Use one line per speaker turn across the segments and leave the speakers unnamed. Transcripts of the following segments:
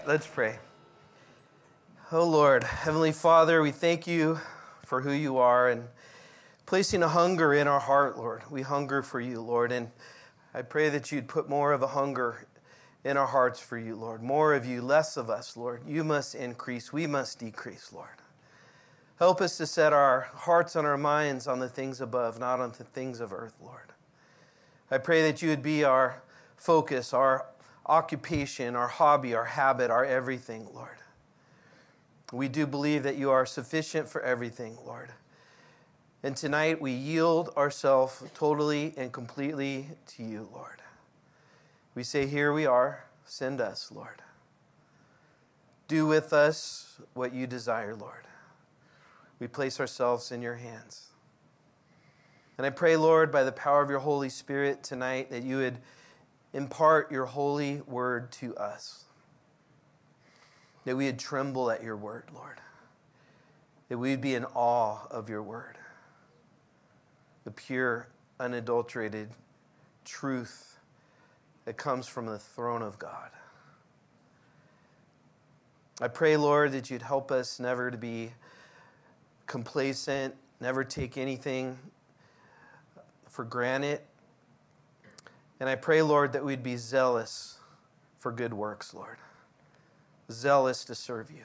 Let's pray. Oh Lord, Heavenly Father, we thank you for who you are and placing a hunger in our heart, Lord. We hunger for you, Lord, and I pray that you'd put more of a hunger in our hearts for you, Lord. More of you, less of us, Lord. You must increase, we must decrease, Lord. Help us to set our hearts and our minds on the things above, not on the things of earth, Lord. I pray that you would be our focus, our occupation, our hobby, our habit, our everything, Lord. We do believe that you are sufficient for everything, Lord. And tonight we yield ourselves totally and completely to you, Lord. We say, here we are, send us, Lord. Do with us what you desire, Lord. We place ourselves in your hands. And I pray, Lord, by the power of your Holy Spirit tonight, that you would impart your holy word to us. That we would tremble at your word, Lord. That we would be in awe of your word. The pure, unadulterated truth that comes from the throne of God. I pray, Lord, that you'd help us never to be complacent, never take anything for granted. And I pray, Lord, that we'd be zealous for good works, Lord. Zealous to serve you.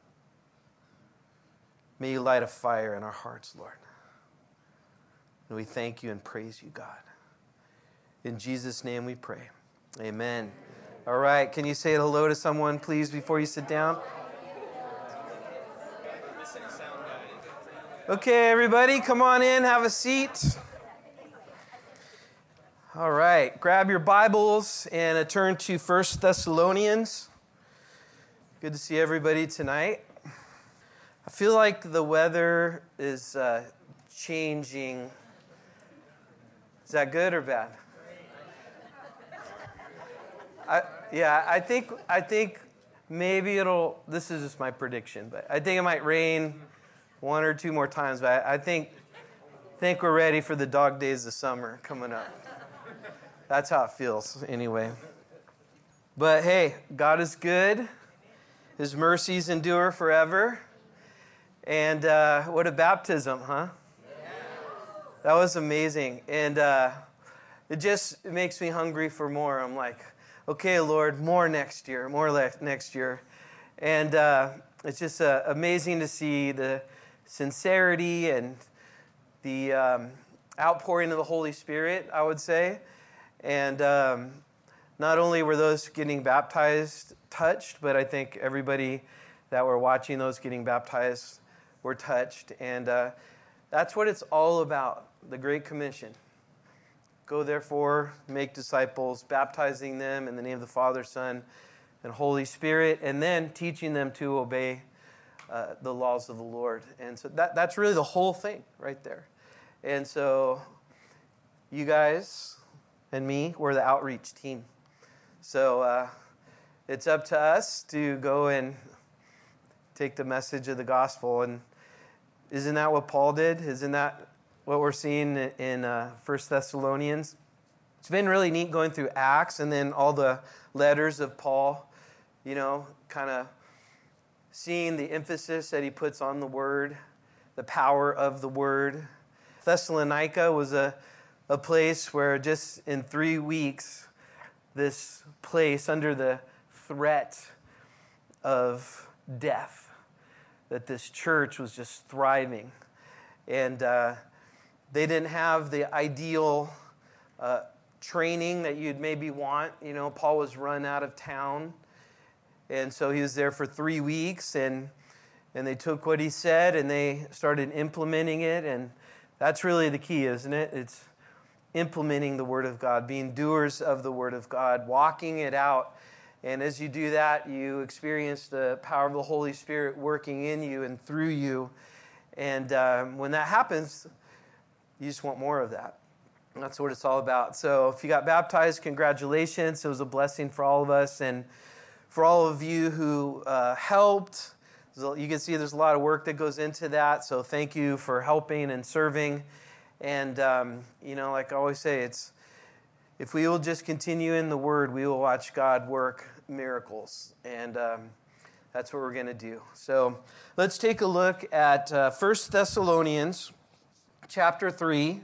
May you light a fire in our hearts, Lord. And we thank you and praise you, God. In Jesus' name we pray. Amen. All right, can you say hello to someone, please, before you sit down? Okay, everybody, come on in, have a seat. All right, grab your Bibles and turn to 1 Thessalonians. Good to see everybody tonight. I feel like the weather is changing. Is that good or bad? I think maybe it'll, this is just my prediction, but I think it might rain one or two more times, but I think we're ready for the dog days of summer coming up. That's how it feels, anyway. But hey, God is good. His mercies endure forever. And what a baptism, huh? That was amazing. And it just makes me hungry for more. I'm like, okay, Lord, more next year, next year. And it's just amazing to see the sincerity and the outpouring of the Holy Spirit, I would say. And not only were those getting baptized touched, but I think everybody that were watching those getting baptized were touched. And that's what it's all about, the Great Commission. Go therefore, make disciples, baptizing them in the name of the Father, Son, and Holy Spirit, and then teaching them to obey the laws of the Lord. And so that's really the whole thing right there. And so you guys and me, we're the outreach team. So it's up to us to go and take the message of the gospel. And isn't that what Paul did? Isn't that what we're seeing in 1 Thessalonians? It's been really neat going through Acts and then all the letters of Paul, you know, kind of seeing the emphasis that he puts on the word, the power of the word. Thessalonica was a place where just in 3 weeks, this place under the threat of death, that this church was just thriving. And they didn't have the ideal training that you'd maybe want. You know, Paul was run out of town. And so he was there for 3 weeks, and they took what he said and they started implementing it. And that's really the key, isn't it? It's implementing the Word of God, being doers of the Word of God, walking it out. And as you do that, you experience the power of the Holy Spirit working in you and through you. And when that happens, you just want more of that. And that's what it's all about. So if you got baptized, congratulations. It was a blessing for all of us. And for all of you who helped, you can see there's a lot of work that goes into that. So thank you for helping and serving. And, like I always say, it's if we will just continue in the Word, we will watch God work miracles. And that's what we're going to do. So let's take a look at 1 Thessalonians chapter 3.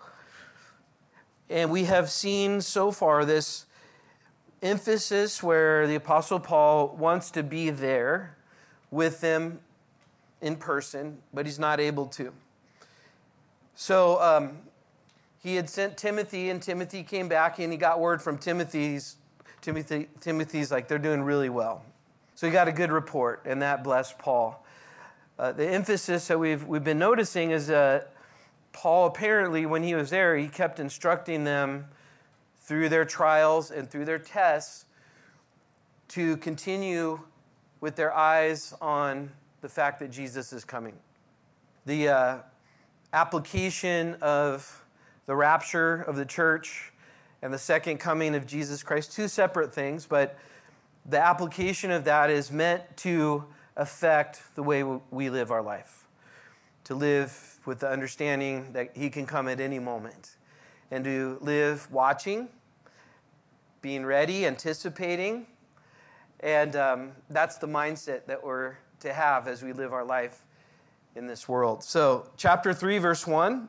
And we have seen so far this emphasis where the Apostle Paul wants to be there with them in person, but he's not able to. So he had sent Timothy, and Timothy came back, and he got word from Timothy's like, they're doing really well. So he got a good report, and that blessed Paul. The emphasis that we've been noticing is Paul apparently, when he was there, he kept instructing them through their trials and through their tests to continue with their eyes on the fact that Jesus is coming. The application of the rapture of the church and the second coming of Jesus Christ, two separate things, but the application of that is meant to affect the way we live our life, to live with the understanding that he can come at any moment, and to live watching, being ready, anticipating, and that's the mindset that we're to have as we live our life in this world. So, chapter 3, verse 1,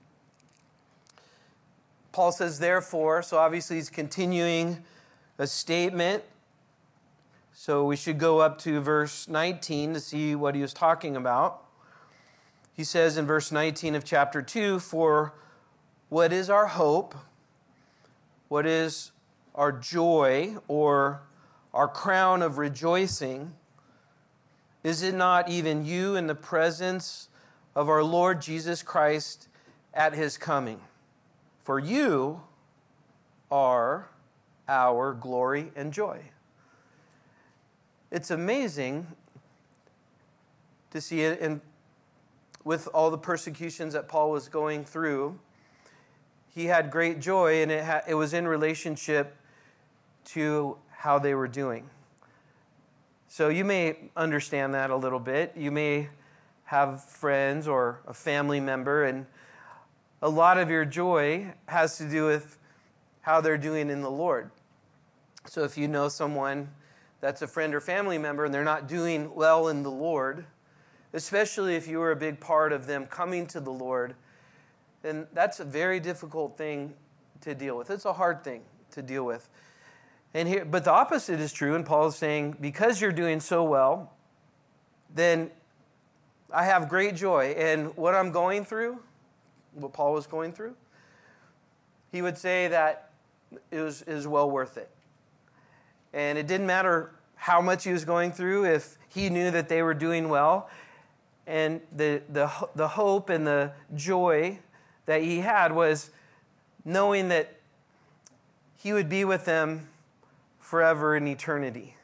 Paul says, therefore, so obviously he's continuing a statement, so we should go up to verse 19 to see what he was talking about. He says in verse 19 of chapter 2, for what is our hope, what is our joy, or our crown of rejoicing? Is it not even you in the presence of our Lord Jesus Christ at his coming? For you are our glory and joy. It's amazing to see it in with all the persecutions that Paul was going through. He had great joy, and it was in relationship to how they were doing. So you may understand that a little bit. You may have friends or a family member, and a lot of your joy has to do with how they're doing in the Lord. So if you know someone that's a friend or family member and they're not doing well in the Lord, especially if you were a big part of them coming to the Lord, then that's a very difficult thing to deal with. It's a hard thing to deal with. But the opposite is true, and Paul is saying, because you're doing so well, then I have great joy. And what I'm going through, what Paul was going through, he would say that it was well worth it. And it didn't matter how much he was going through if he knew that they were doing well. And the hope and the joy that he had was knowing that he would be with them forever in eternity.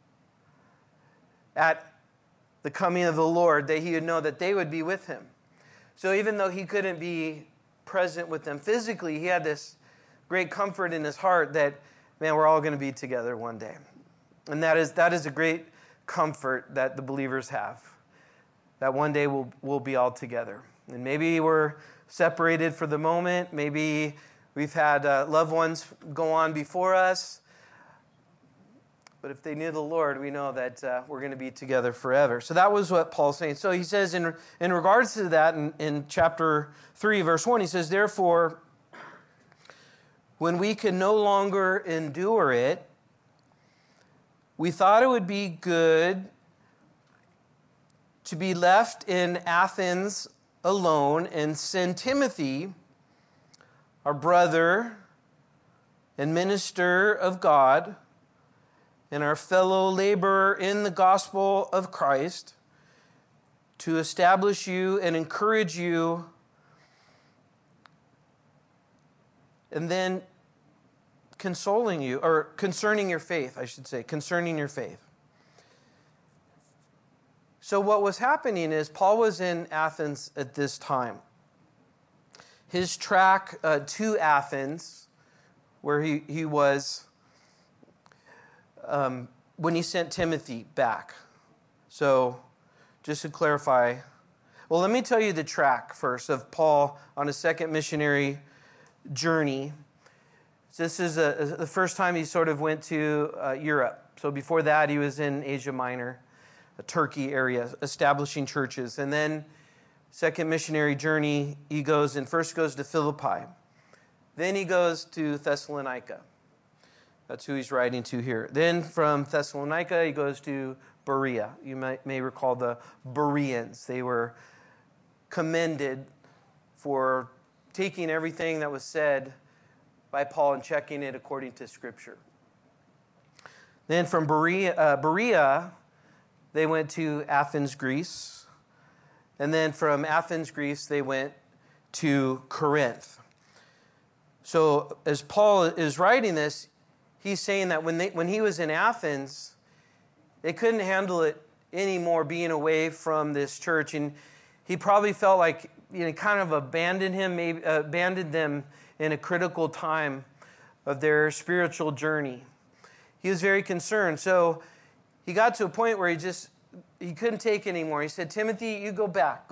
At the coming of the Lord, that he would know that they would be with him. So even though he couldn't be present with them physically, he had this great comfort in his heart that, man, we're all going to be together one day. And that is a great comfort that the believers have. That one day we'll be all together. And maybe we're separated for the moment. Maybe we've had loved ones go on before us. But if they knew the Lord, we know that we're going to be together forever. So that was what Paul's saying. So he says in regards to that, in chapter 3, verse 1, he says, therefore, when we can no longer endure it, we thought it would be good to be left in Athens alone and send Timothy, our brother and minister of God, and our fellow laborer in the gospel of Christ, to establish you and encourage you, and then consoling you, or concerning your faith, I should say, concerning your faith. So what was happening is Paul was in Athens at this time. His track to Athens, where he was when he sent Timothy back. So just to clarify, well, let me tell you the track first of Paul on his second missionary journey. This is the first time he sort of went to Europe. So before that, he was in Asia Minor, a Turkey area, establishing churches. And then second missionary journey, he goes and first goes to Philippi. Then he goes to Thessalonica. That's who he's writing to here. Then from Thessalonica, he goes to Berea. You may recall the Bereans. They were commended for taking everything that was said by Paul and checking it according to Scripture. Then from Berea, they went to Athens, Greece. And then from Athens, Greece, they went to Corinth. So as Paul is writing this, he's saying that when he was in Athens, they couldn't handle it anymore being away from this church. And he probably felt like kind of abandoned them in a critical time of their spiritual journey. He was very concerned. So he got to a point where he couldn't take it anymore. He said, Timothy, you go back.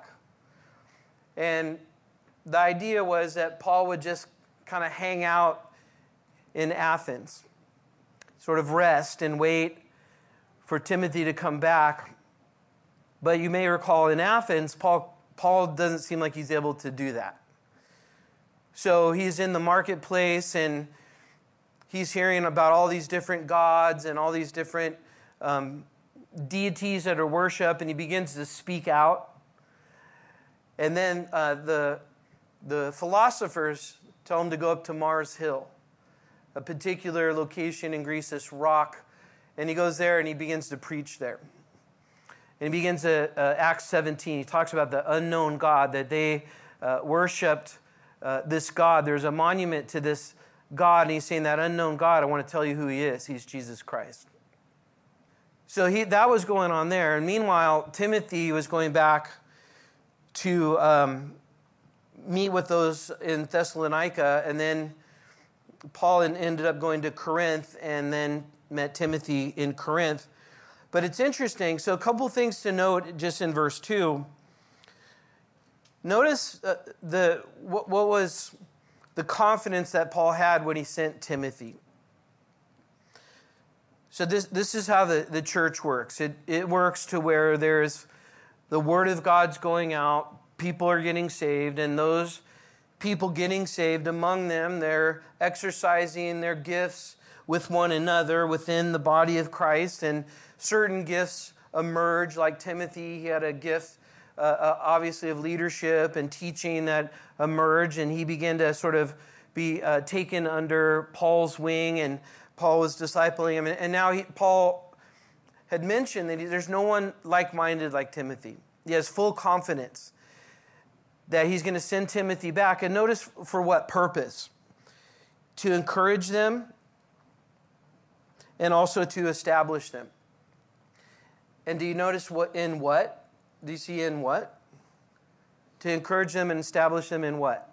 And the idea was that Paul would just kind of hang out in Athens, sort of rest and wait for Timothy to come back. But you may recall in Athens, Paul doesn't seem like he's able to do that. So he's in the marketplace and he's hearing about all these different gods and all these different deities that are worshipped, and he begins to speak out. And then the philosophers tell him to go up to Mars Hill, a particular location in Greece, this rock. And he goes there and he begins to preach there. And he begins Acts 17. He talks about the unknown God, that they worshipped this God. There's a monument to this God, and he's saying that unknown God, I want to tell you who he is. He's Jesus Christ. So that was going on there. And meanwhile, Timothy was going back to meet with those in Thessalonica, and then Paul ended up going to Corinth and then met Timothy in Corinth. But it's interesting. So a couple things to note just in verse 2. Notice what was the confidence that Paul had when he sent Timothy. So this is how the church works. It works to where there's the word of God's going out, people are getting saved, and those people getting saved, among them, they're exercising their gifts with one another within the body of Christ, and certain gifts emerge, like Timothy. He had a gift, obviously, of leadership and teaching that emerged, and he began to sort of be taken under Paul's wing, and Paul was discipling him. And now Paul had mentioned that there's no one like-minded like Timothy. He has full confidence that he's going to send Timothy back. And notice for what purpose? To encourage them and also to establish them. And do you notice what? Do you see in what? To encourage them and establish them in what?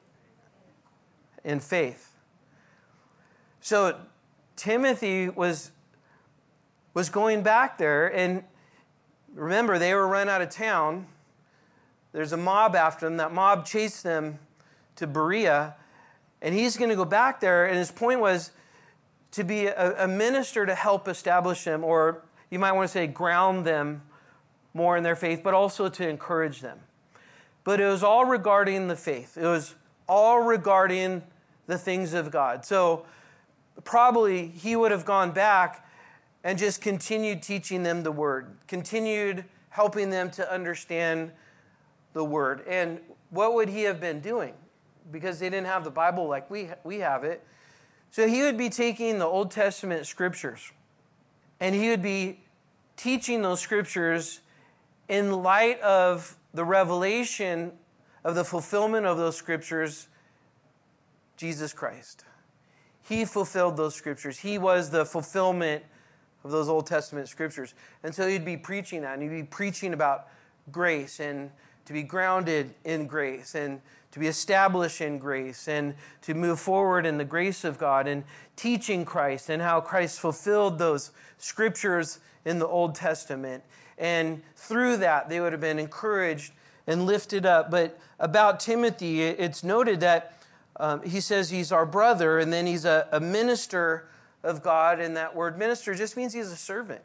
In faith. So Timothy was going back there, and remember, they were run out of town. There's a mob after them. That mob chased them to Berea, and he's going to go back there, and his point was to be a minister to help establish them, or you might want to say ground them more in their faith, but also to encourage them. But it was all regarding the faith. It was all regarding the things of God. So probably he would have gone back and just continued teaching them the word, continued helping them to understand the word. And what would he have been doing? Because they didn't have the Bible like we have it. So he would be taking the Old Testament scriptures, and he would be teaching those scriptures in light of the revelation of the fulfillment of those scriptures, Jesus Christ. He fulfilled those scriptures. He was the fulfillment of those Old Testament scriptures. And so he'd be preaching that, and he'd be preaching about grace, and to be grounded in grace, and to be established in grace, and to move forward in the grace of God, and teaching Christ and how Christ fulfilled those scriptures in the Old Testament. And through that, they would have been encouraged and lifted up. But about Timothy, it's noted that he says he's our brother, and then he's a minister of God, and that word minister just means he's a servant.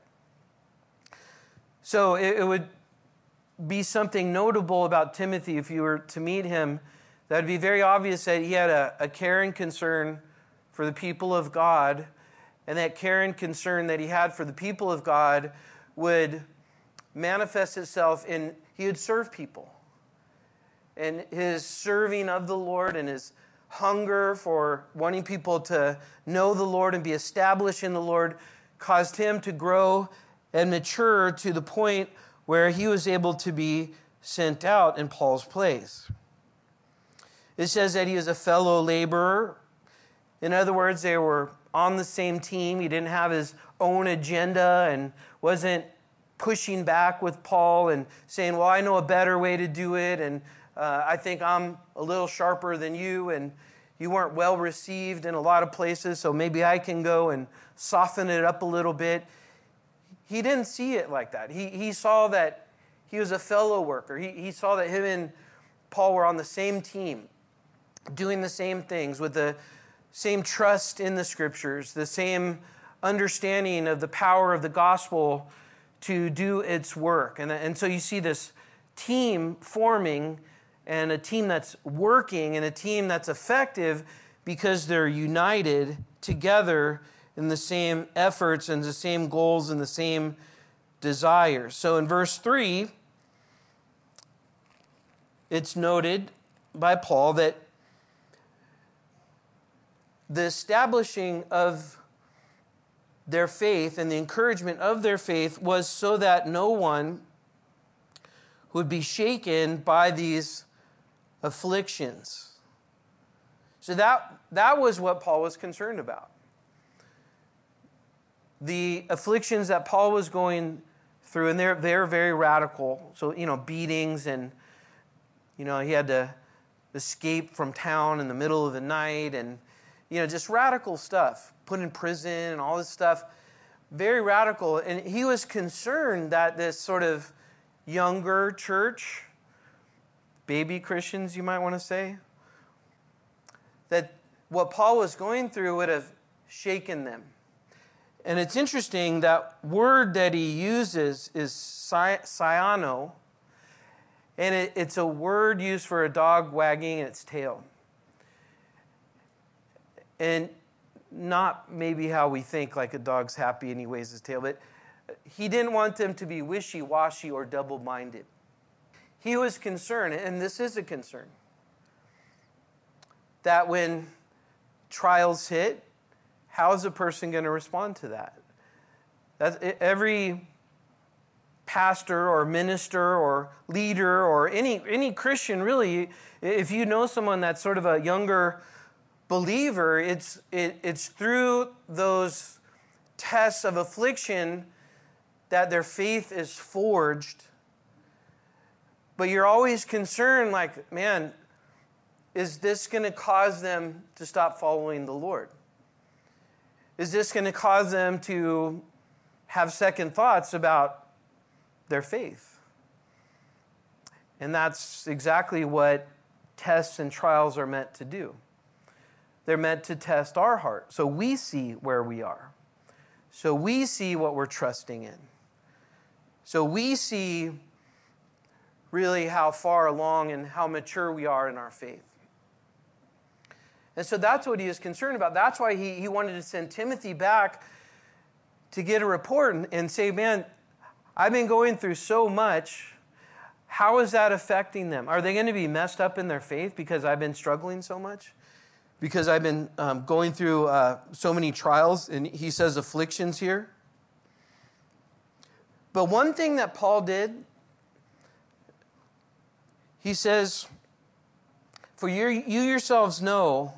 So it would be something notable about Timothy if you were to meet him. That would be very obvious that he had a care and concern for the people of God, and that care and concern that he had for the people of God would manifest itself in he would serve people. And his serving of the Lord and his hunger for wanting people to know the Lord and be established in the Lord caused him to grow and mature to the point where he was able to be sent out in Paul's place. It says that he was a fellow laborer. In other words, they were on the same team. He didn't have his own agenda and wasn't pushing back with Paul and saying, well, I know a better way to do it, and I think I'm a little sharper than you, and you weren't well received in a lot of places, so maybe I can go and soften it up a little bit. He didn't see it like that. He saw that he was a fellow worker. He saw that him and Paul were on the same team, doing the same things with the same trust in the Scriptures, the same understanding of the power of the gospel to do its work. And so you see this team forming, and a team that's working, and a team that's effective because they're united together in the same efforts and the same goals and the same desires. So in verse 3, it's noted by Paul that the establishing of their faith and the encouragement of their faith was so that no one would be shaken by these afflictions. So that was what Paul was concerned about. The afflictions that Paul was going through, and they're very radical. So, beatings, and, he had to escape from town in the middle of the night, and, just radical stuff, put in prison and all this stuff, very radical. And he was concerned that this sort of younger church, baby Christians, you might want to say, that what Paul was going through would have shaken them. And it's interesting, that word that he uses is cyano, and it's a word used for a dog wagging its tail. And not maybe how we think, like a dog's happy and he wags his tail, but he didn't want them to be wishy-washy or double-minded. He was concerned, and this is a concern, that when trials hit, how is a person going to respond to that? Every pastor or minister or leader or any Christian, really, if you know someone that's sort of a younger believer, it's through those tests of affliction that their faith is forged. But you're always concerned, like, man, is this going to cause them to stop following the Lord? Is this going to cause them to have second thoughts about their faith? And that's exactly what tests and trials are meant to do. They're meant to test our heart, so we see where we are. So we see what we're trusting in. So we see really how far along and how mature we are in our faith. And so that's what he is concerned about. That's why he wanted to send Timothy back to get a report and say, man, I've been going through so much. How is that affecting them? Are they going to be messed up in their faith because I've been struggling so much? Because I've been going through so many trials, and he says afflictions here. But one thing that Paul did, he says, for you yourselves know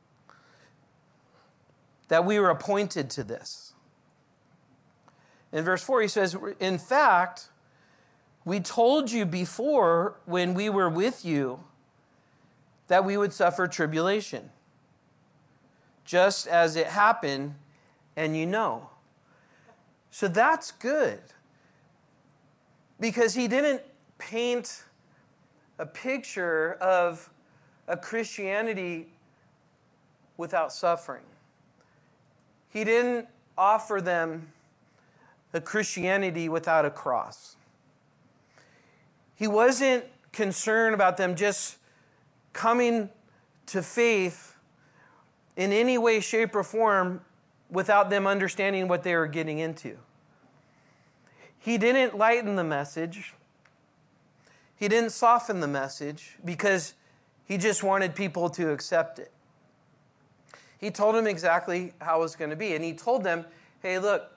that we were appointed to this. In verse 4, he says, in fact, we told you before when we were with you that we would suffer tribulation, just as it happened, and you know. So that's good. Because he didn't paint a picture of a Christianity without suffering. He didn't offer them a Christianity without a cross. He wasn't concerned about them just coming to faith in any way, shape, or form without them understanding what they were getting into. He didn't lighten the message. He didn't soften the message because he just wanted people to accept it. He told them exactly how it was going to be. And he told them, hey, look,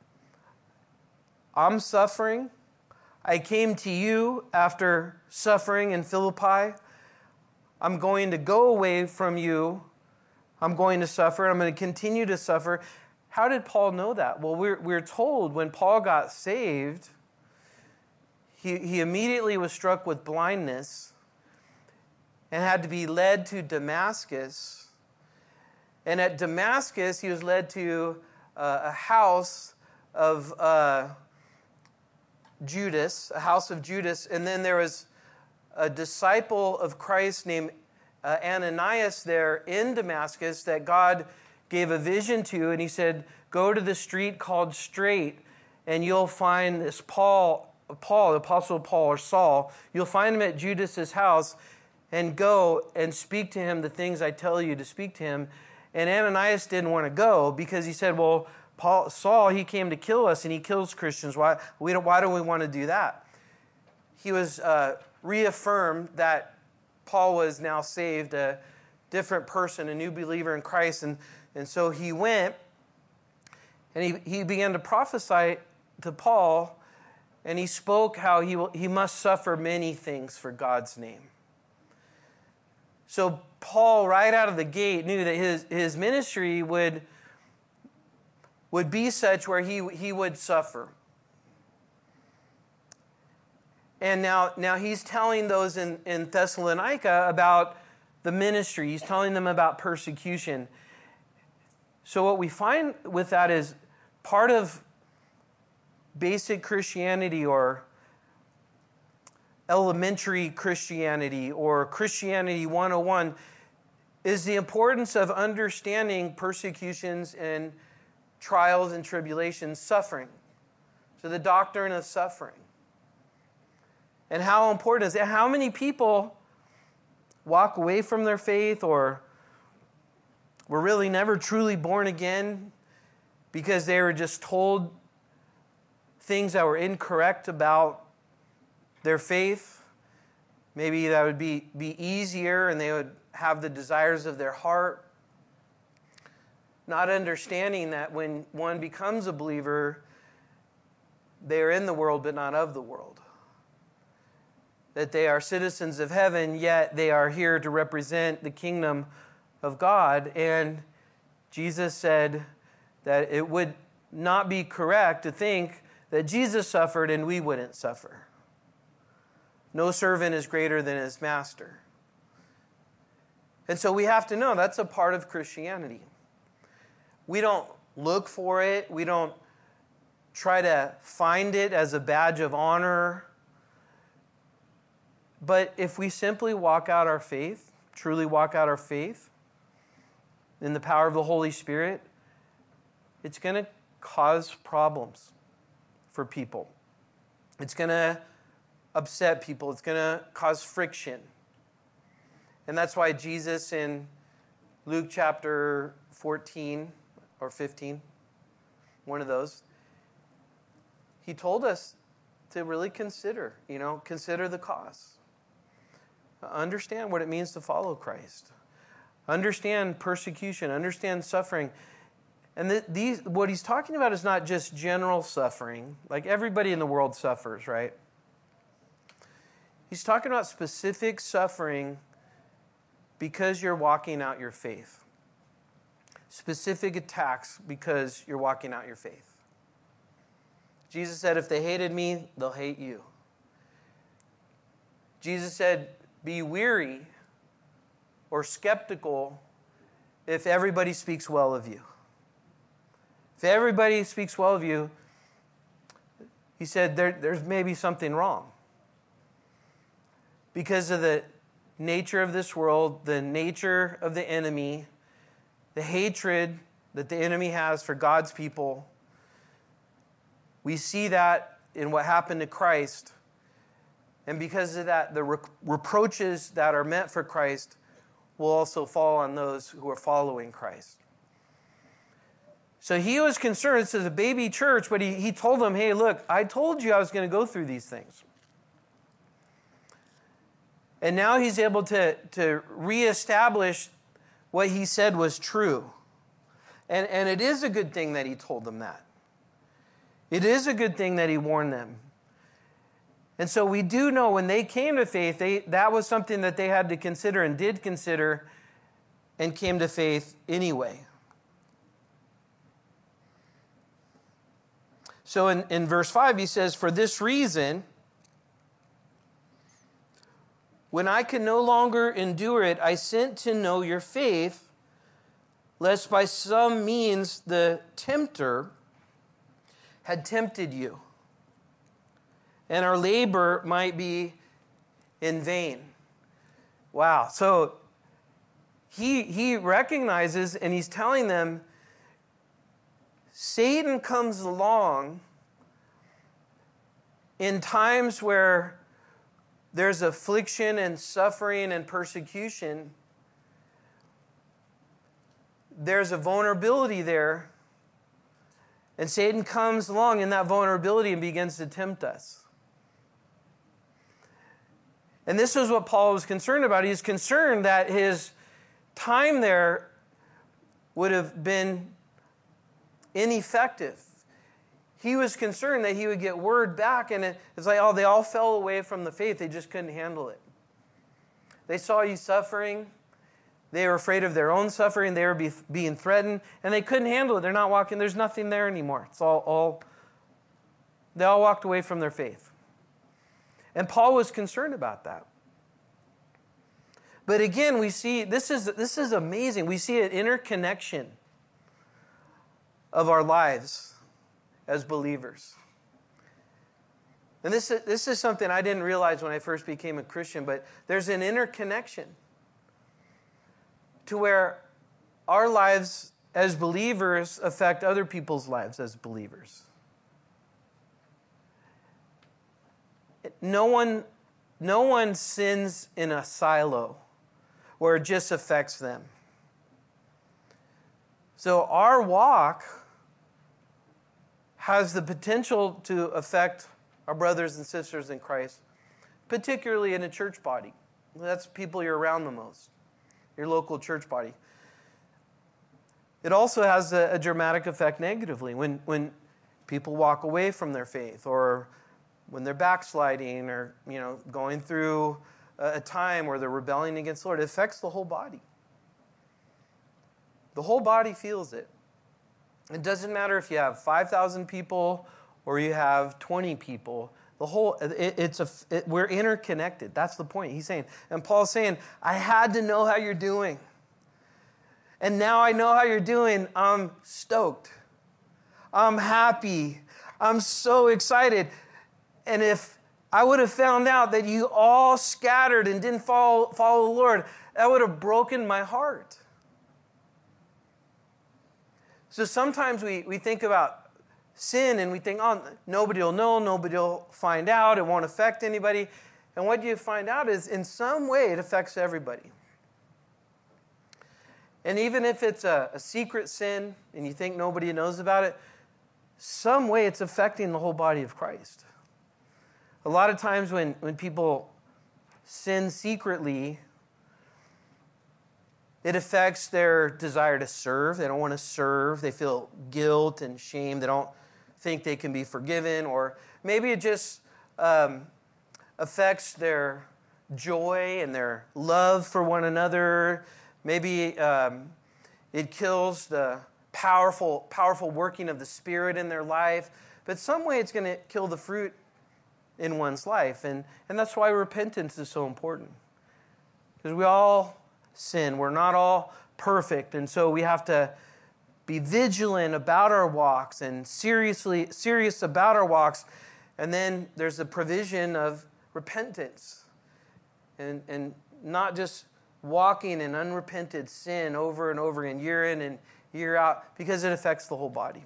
I'm suffering. I came to you after suffering in Philippi. I'm going to go away from you. I'm going to suffer. I'm going to continue to suffer. How did Paul know that? Well, we're told when Paul got saved, he immediately was struck with blindness and had to be led to Damascus. And at Damascus, he was led to a house of Judas, a house of Judas. And then there was a disciple of Christ named Ananias there in Damascus that God gave a vision to. And he said, go to the street called Straight, and you'll find this Paul, the Apostle Paul or Saul. You'll find him at Judas's house, and go and speak to him the things I tell you to speak to him. And Ananias didn't want to go because he said, well, Saul, he came to kill us and he kills Christians. Why do we want to do that? He was reaffirmed that Paul was now saved, a different person, a new believer in Christ. And so he went and he began to prophesy to Paul, and he spoke how he must suffer many things for God's name. So Paul, right out of the gate, knew that his ministry would be such where he would suffer. And now he's telling those in Thessalonica about the ministry. He's telling them about persecution. So what we find with that is part of basic Christianity or elementary Christianity or Christianity 101 is the importance of understanding persecutions and trials and tribulations, suffering. So the doctrine of suffering. And how important is it? How many people walk away from their faith or were really never truly born again because they were just told things that were incorrect about their faith? Maybe that would be easier and they would have the desires of their heart. Not understanding that when one becomes a believer, they are in the world but not of the world. That they are citizens of heaven, yet they are here to represent the kingdom of God. And Jesus said that it would not be correct to think that Jesus suffered and we wouldn't suffer. No servant is greater than his master. And so we have to know that's a part of Christianity. We don't look for it. We don't try to find it as a badge of honor. But if we simply walk out our faith, truly walk out our faith in the power of the Holy Spirit, it's going to cause problems for people. It's going to upset people. It's going to cause friction. And that's why Jesus in Luke chapter 14 or 15, one of those, he told us to really consider the cost. Understand what it means to follow Christ. Understand persecution. Understand suffering. And what he's talking about is not just general suffering. Like everybody in the world suffers, right? He's talking about specific suffering because you're walking out your faith. Specific attacks because you're walking out your faith. Jesus said, if they hated me, they'll hate you. Jesus said, be weary or skeptical if everybody speaks well of you. If everybody speaks well of you, he said there's maybe something wrong. Because of the nature of this world, the nature of the enemy, the hatred that the enemy has for God's people. We see that in what happened to Christ. And because of that, the reproaches that are meant for Christ will also fall on those who are following Christ. So he was concerned. This is a baby church, but he told them, hey, look, I told you I was going to go through these things. And now he's able to reestablish what he said was true. And it is a good thing that he told them that. It is a good thing that he warned them. And so we do know when they came to faith, that was something that they had to consider and did consider and came to faith anyway. So in verse 5, he says, for this reason, when I could no longer endure it, I sent to know your faith, lest by some means the tempter had tempted you, and our labor might be in vain. Wow. So he recognizes, and he's telling them, Satan comes along in times where there's affliction and suffering and persecution. There's a vulnerability there. And Satan comes along in that vulnerability and begins to tempt us. And this is what Paul was concerned about. He's concerned that his time there would have been ineffective. He was concerned that he would get word back, and it's like, oh, they all fell away from the faith. They just couldn't handle it. They saw you suffering. They were afraid of their own suffering. They were being threatened, and they couldn't handle it. They're not walking. There's nothing there anymore. It's all they all walked away from their faith. And Paul was concerned about that. But again, we see, this is amazing. We see an interconnection of our lives as believers. And this is something I didn't realize when I first became a Christian, but there's an interconnection to where our lives as believers affect other people's lives as believers. No one sins in a silo where it just affects them. So our walk has the potential to affect our brothers and sisters in Christ, particularly in a church body. That's people you're around the most, your local church body. It also has a dramatic effect negatively when people walk away from their faith, or when they're backsliding, or going through a time where they're rebelling against the Lord. It affects the whole body. The whole body feels it. It doesn't matter if you have 5,000 people or you have 20 people. We're interconnected. That's the point. He's saying, and Paul's saying, I had to know how you're doing. And now I know how you're doing. I'm stoked. I'm happy. I'm so excited. And if I would have found out that you all scattered and didn't follow the Lord, that would have broken my heart. So sometimes we think about sin and we think, oh, nobody will know, nobody will find out, it won't affect anybody. And what you find out is in some way it affects everybody. And even if it's a secret sin and you think nobody knows about it, some way it's affecting the whole body of Christ. A lot of times when people sin secretly, it affects their desire to serve. They don't want to serve. They feel guilt and shame. They don't think they can be forgiven. Or maybe it just affects their joy and their love for one another. Maybe it kills the powerful working of the Spirit in their life. But some way it's going to kill the fruit in one's life. And that's why repentance is so important. Because we all sin. We're not all perfect. And so we have to be vigilant about our walks and serious about our walks. And then there's the provision of repentance. And not just walking in unrepented sin over and over again, year in and year out, because it affects the whole body.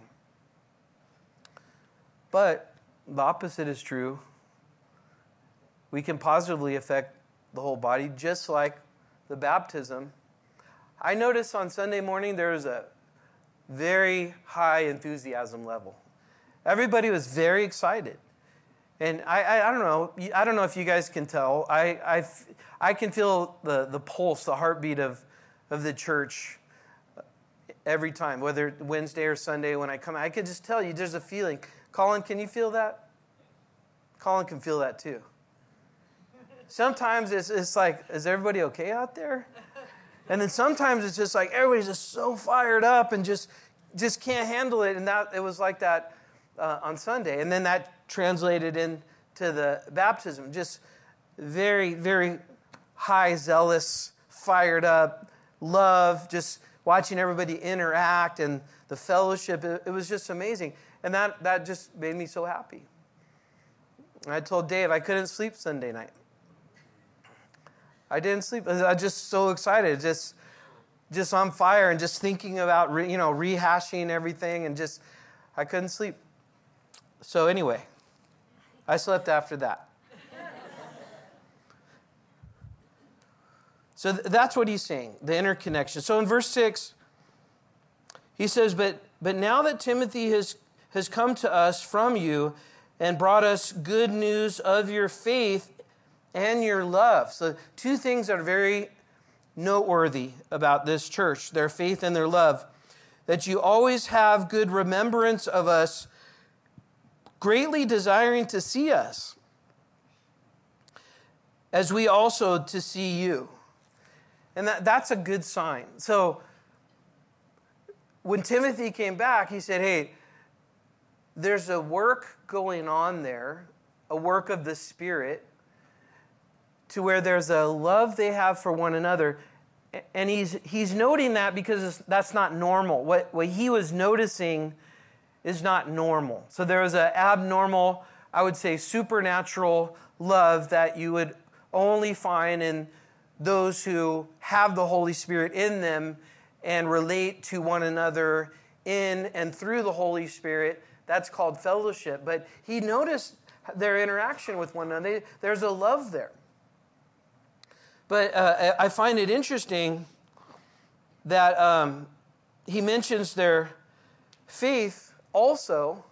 But the opposite is true. We can positively affect the whole body, just like the baptism. I noticed on Sunday morning there was a very high enthusiasm level. Everybody was very excited. And I don't know. I don't know if you guys can tell. I can feel the pulse, the heartbeat of the church every time, whether Wednesday or Sunday when I come. I can just tell you there's a feeling. Colin, can you feel that? Colin can feel that too. Sometimes it's like, is everybody okay out there? And then sometimes it's just like everybody's just so fired up and just can't handle it. And it was like that on Sunday. And then that translated into the baptism. Just very, very high, zealous, fired up, love, just watching everybody interact and the fellowship. It was just amazing. And that just made me so happy. And I told Dave I couldn't sleep Sunday night. I didn't sleep. I was just so excited, just on fire, and just thinking about rehashing everything, and just I couldn't sleep. So anyway, I slept after that. So that's what he's saying, the interconnection. So in verse 6, he says, but now that Timothy has come to us from you and brought us good news of your faith and your love. So two things that are very noteworthy about this church, their faith and their love. That you always have good remembrance of us, greatly desiring to see us, as we also to see you. And that's a good sign. So when Timothy came back, he said, hey, there's a work going on there, a work of the Spirit, to where there's a love they have for one another. And he's noting that because that's not normal. What he was noticing is not normal. So there was an abnormal, I would say supernatural love that you would only find in those who have the Holy Spirit in them and relate to one another in and through the Holy Spirit. That's called fellowship. But he noticed their interaction with one another. There's a love there. But I find it interesting that he mentions their faith also,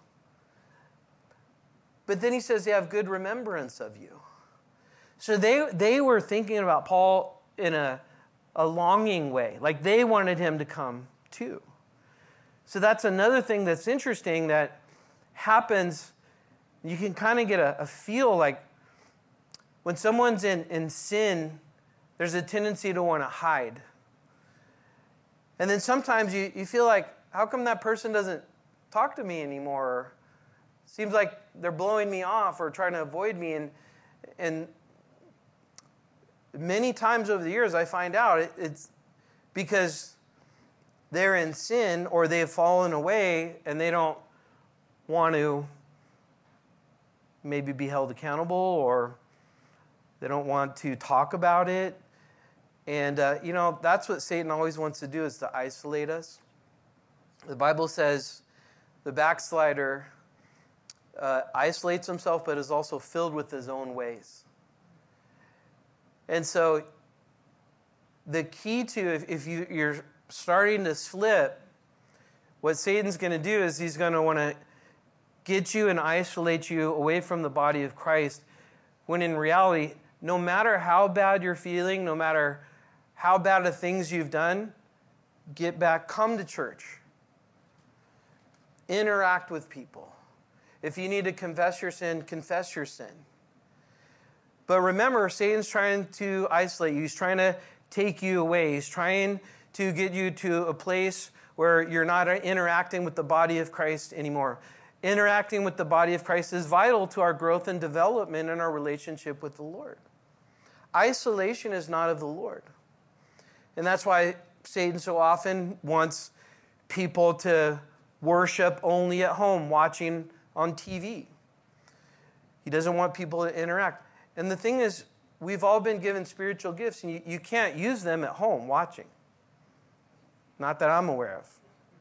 but then he says they have good remembrance of you. So they were thinking about Paul in a longing way, like they wanted him to come too. So that's another thing that's interesting that happens. You can kind of get a feel like when someone's in sin, there's a tendency to want to hide. And then sometimes you feel like, how come that person doesn't talk to me anymore? Or seems like they're blowing me off or trying to avoid me. And many times over the years I find out it's because they're in sin or they've fallen away and they don't want to maybe be held accountable, or they don't want to talk about it. And, that's what Satan always wants to do, is to isolate us. The Bible says the backslider isolates himself, but is also filled with his own ways. And so the key to, if you're starting to slip, what Satan's going to do is he's going to want to get you and isolate you away from the body of Christ, when in reality, no matter how bad you're feeling, no matter how bad the things you've done, get back, come to church. Interact with people. If you need to confess your sin, confess your sin. But remember, Satan's trying to isolate you. He's trying to take you away. He's trying to get you to a place where you're not interacting with the body of Christ anymore. Interacting with the body of Christ is vital to our growth and development in our relationship with the Lord. Isolation is not of the Lord. And that's why Satan so often wants people to worship only at home, watching on TV. He doesn't want people to interact. And the thing is, we've all been given spiritual gifts, and you can't use them at home watching. Not that I'm aware of.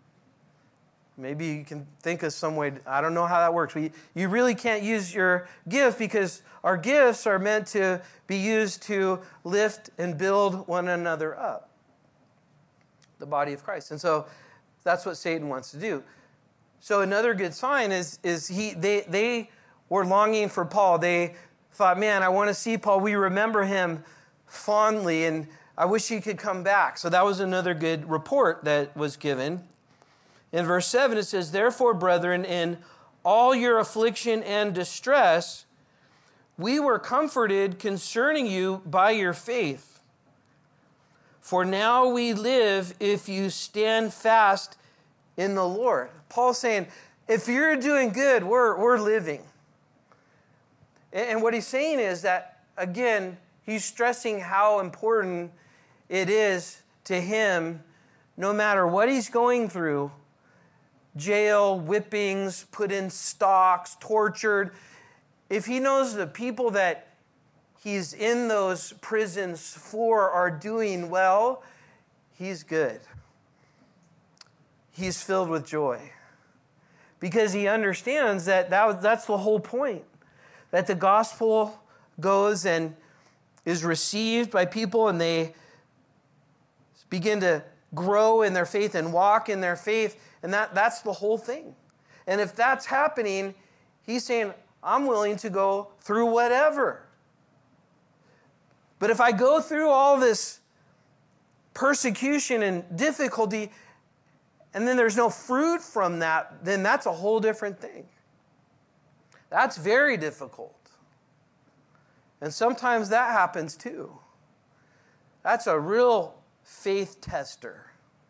Maybe you can think of some way. I don't know how that works. You really can't use your gift because our gifts are meant to be used to lift and build one another up, the body of Christ. And so that's what Satan wants to do. So another good sign is they were longing for Paul. They thought, man, I want to see Paul. We remember him fondly, and I wish he could come back. So that was another good report that was given. In verse 7, it says, therefore, brethren, in all your affliction and distress, we were comforted concerning you by your faith. For now we live if you stand fast in the Lord. Paul's saying, if you're doing good, we're living. And what he's saying is that, again, he's stressing how important it is to him, no matter what he's going through, jail, whippings, put in stocks, tortured. If he knows the people that he's in those prisons for are doing well, he's good. He's filled with joy. Because he understands that's the whole point. That the gospel goes and is received by people and they begin to grow in their faith and walk in their faith. And that's the whole thing. And if that's happening, he's saying, I'm willing to go through whatever. But if I go through all this persecution and difficulty, and then there's no fruit from that, then that's a whole different thing. That's very difficult. And sometimes that happens too. That's a real faith tester.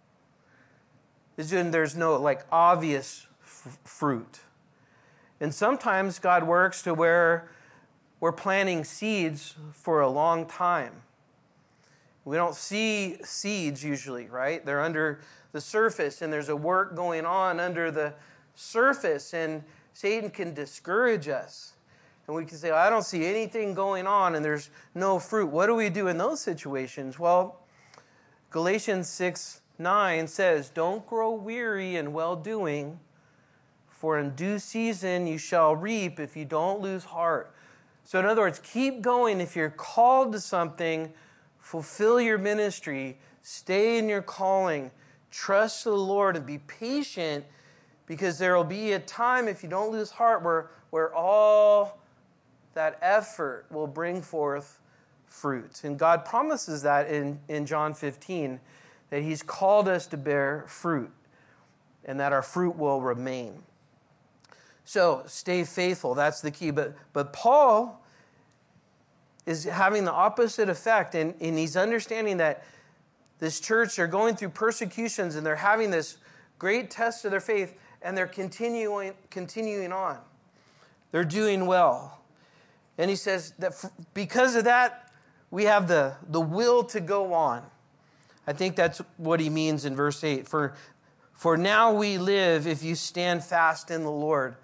Is when there's no obvious fruit. And sometimes God works to where we're planting seeds for a long time. We don't see seeds usually, right? They're under the surface and there's a work going on under the surface, and Satan can discourage us. And we can say, I don't see anything going on and there's no fruit. What do we do in those situations? Well, Galatians 6:9 says, don't grow weary in well-doing, for in due season you shall reap if you don't lose heart. So in other words, keep going. If you're called to something, fulfill your ministry, stay in your calling, trust the Lord, and be patient, because there will be a time, if you don't lose heart, where all that effort will bring forth fruit. And God promises that in John 15, that he's called us to bear fruit and that our fruit will remain. So stay faithful. That's the key. But Paul is having the opposite effect, and he's understanding that this church, they're going through persecutions and they're having this great test of their faith, and they're continuing on. They're doing well. And he says that because of that, we have the will to go on. I think that's what he means in verse 8. For now we live if you stand fast in the Lord.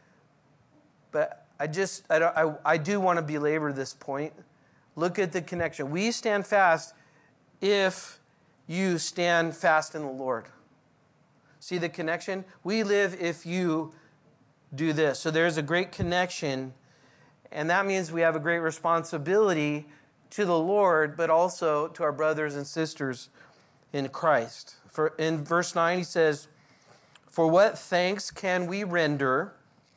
But I do want to belabor this point. Look at the connection. We stand fast if you stand fast in the Lord. See the connection? We live if you do this. So there's a great connection, and that means we have a great responsibility to the Lord, but also to our brothers and sisters in Christ. In verse 9, he says, for what thanks can we render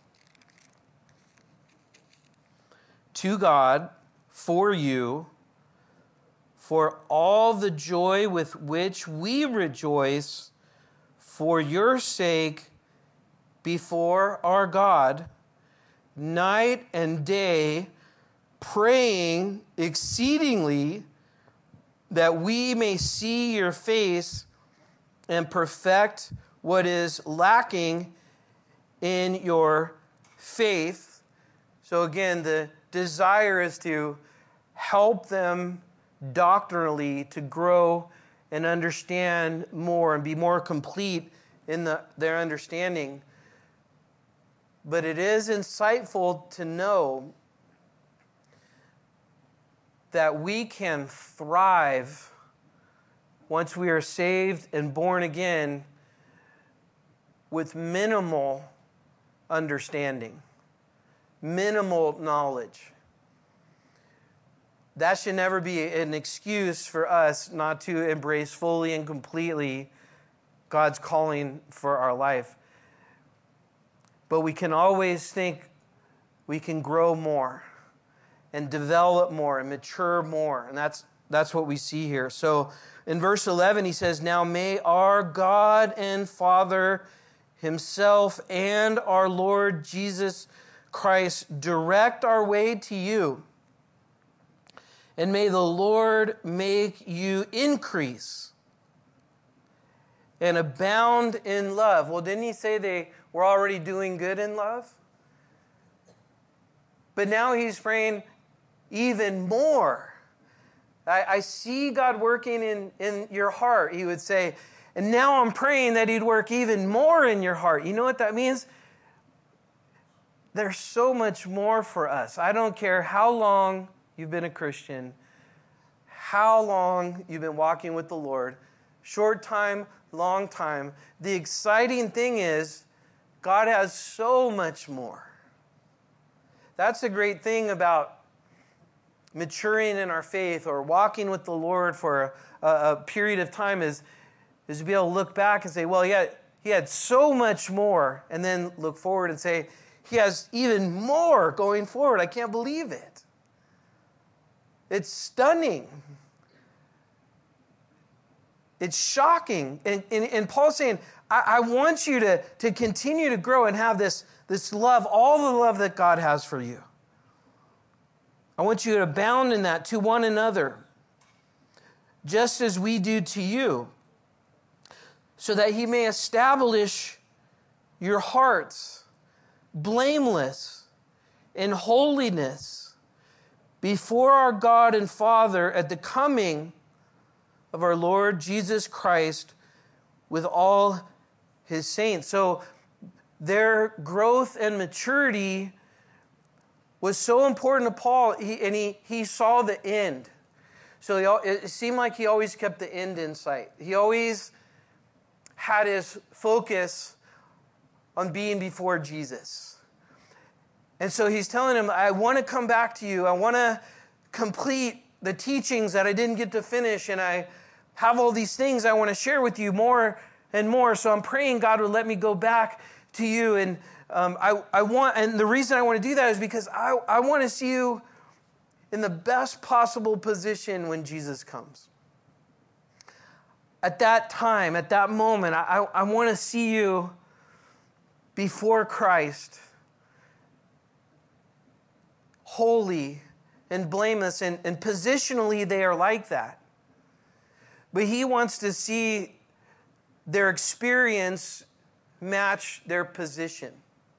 to God for you, for all the joy with which we rejoice for your sake before our God, night and day, praying exceedingly that we may see your face and perfect what is lacking in your faith. So again, the desire is to help them doctrinally to grow and understand more and be more complete in their understanding. But it is insightful to know that we can thrive once we are saved and born again with minimal understanding, minimal knowledge. That should never be an excuse for us not to embrace fully and completely God's calling for our life. But we can always think we can grow more and develop more and mature more. And that's what we see here. So in verse 11, he says, "Now may our God and Father himself and our Lord Jesus Christ direct our way to you. And may the Lord make you increase and abound in love." Well, didn't he say they were already doing good in love? But now he's praying even more. I see God working in your heart, he would say. And now I'm praying that he'd work even more in your heart. You know what that means? There's so much more for us. I don't care how long you've been a Christian, how long you've been walking with the Lord, short time, long time. The exciting thing is God has so much more. That's the great thing about maturing in our faith or walking with the Lord for a period of time is to be able to look back and say, well, he had so much more, and then look forward and say, he has even more going forward. I can't believe it. It's stunning. It's shocking. And Paul's saying, I want you to continue to grow and have this love, all the love that God has for you. I want you to abound in that to one another, just as we do to you, so that he may establish your hearts blameless in holiness before our God and Father at the coming of our Lord Jesus Christ with all his saints. So their growth and maturity was so important to Paul, he saw the end. So it seemed like he always kept the end in sight. He always had his focus on being before Jesus. And so he's telling him, I want to come back to you. I want to complete the teachings that I didn't get to finish. And I have all these things I want to share with you more and more. So I'm praying God would let me go back to you. And and the reason I want to do that is because I want to see you in the best possible position when Jesus comes. At that time, at that moment, I want to see you before Christ, holy and blameless, and positionally they are like that. But he wants to see their experience match their position.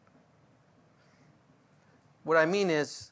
What I mean is,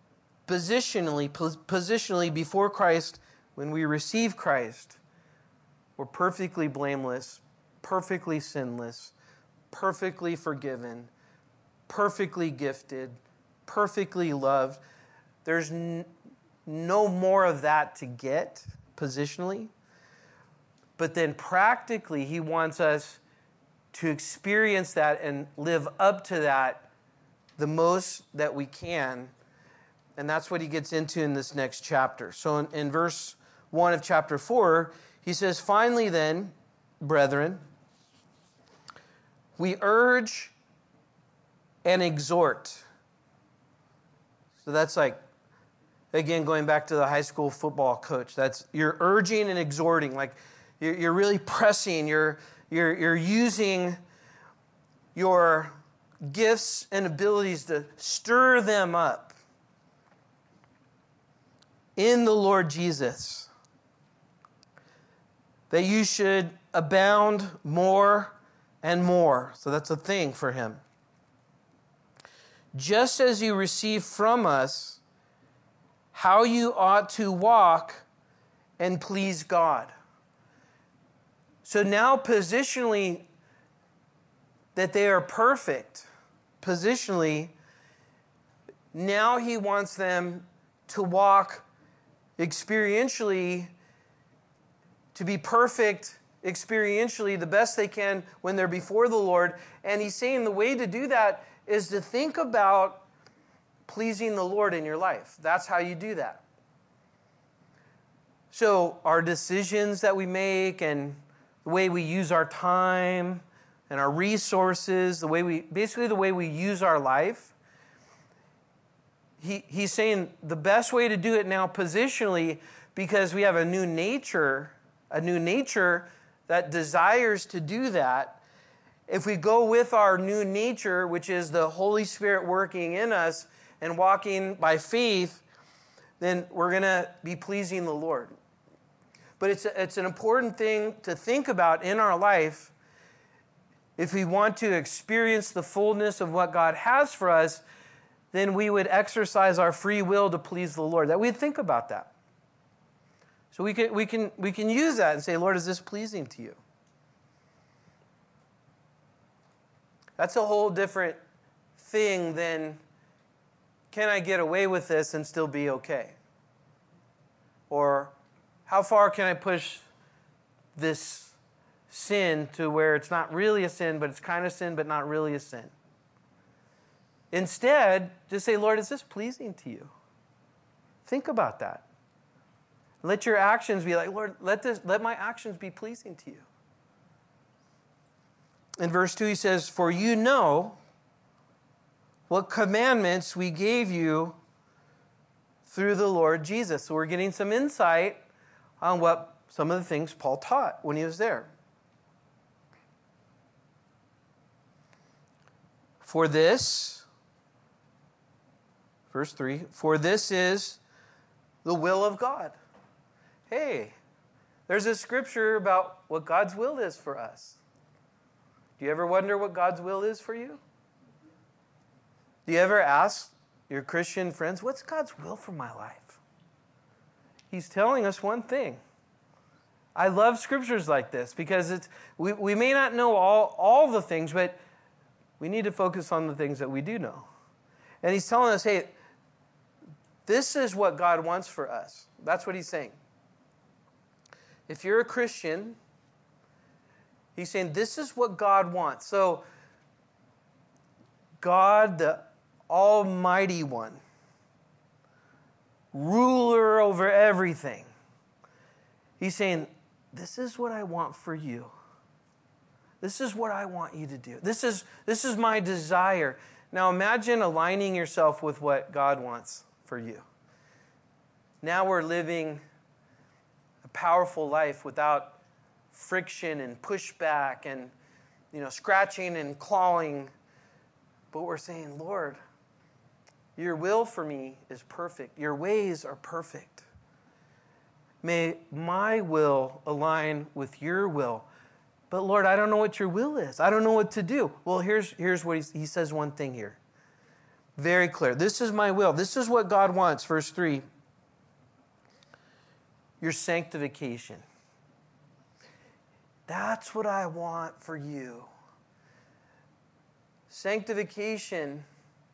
positionally before Christ, when we receive Christ, we're perfectly blameless, perfectly sinless, perfectly forgiven, perfectly gifted, perfectly loved. There's no more of that to get positionally. But then practically, he wants us to experience that and live up to that the most that we can. And that's what he gets into in this next chapter. So in verse 1 of chapter 4, he says, "Finally then, brethren, we urge and exhort." So that's like, again, going back to the high school football coach. That's, you're urging and exhorting. Like you're really pressing. You're using your gifts and abilities to stir them up in the Lord Jesus, that you should abound more and more. So that's a thing for him. Just as you receive from us how you ought to walk and please God. So now positionally, that they are perfect, positionally, now he wants them to walk experientially, to be perfect experientially the best they can when they're before the Lord. And he's saying the way to do that is to think about pleasing the Lord in your life. That's how you do that. So our decisions that we make and the way we use our time and our resources, the way we use our life, he's saying the best way to do it now positionally, because we have a new nature that desires to do that. If we go with our new nature, which is the Holy Spirit working in us and walking by faith, then we're going to be pleasing the Lord. But it's an important thing to think about in our life. If we want to experience the fullness of what God has for us, then we would exercise our free will to please the Lord. That we'd think about that. So we can use that and say, Lord, is this pleasing to you? That's a whole different thing than, can I get away with this and still be okay? Or how far can I push this sin to where it's not really a sin, but it's kind of sin, but not really a sin? Instead, just say, Lord, is this pleasing to you? Think about that. Let your actions be like, Lord, let my actions be pleasing to you. In verse 2, he says, for you know what commandments we gave you through the Lord Jesus. So we're getting some insight on what some of the things Paul taught when he was there. For this, verse 3, for this is the will of God. Hey, there's a scripture about what God's will is for us. Do you ever wonder what God's will is for you? Do you ever ask your Christian friends, what's God's will for my life? He's telling us one thing. I love scriptures like this because we may not know all the things, but we need to focus on the things that we do know. And he's telling us, hey, this is what God wants for us. That's what he's saying. If you're a Christian, he's saying this is what God wants. So God, the Almighty One, ruler over everything, he's saying, this is what I want for you. This is what I want you to do. This is my desire. Now imagine aligning yourself with what God wants for you. Now we're living a powerful life without friction and pushback and scratching and clawing. But we're saying, Lord, your will for me is perfect. Your ways are perfect. May my will align with your will. But Lord, I don't know what your will is. I don't know what to do. Well, here's what he says one thing here. Very clear. This is my will. This is what God wants. Verse 3. Your sanctification. That's what I want for you. Sanctification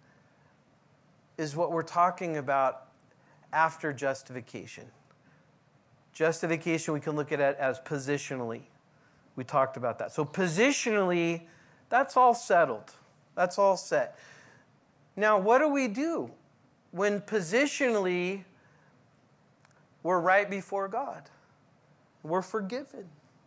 is what we're talking about after justification. Justification, we can look at it as positionally. We talked about that. So positionally, that's all settled. That's all set. Now, what do we do when positionally we're right before God? We're forgiven.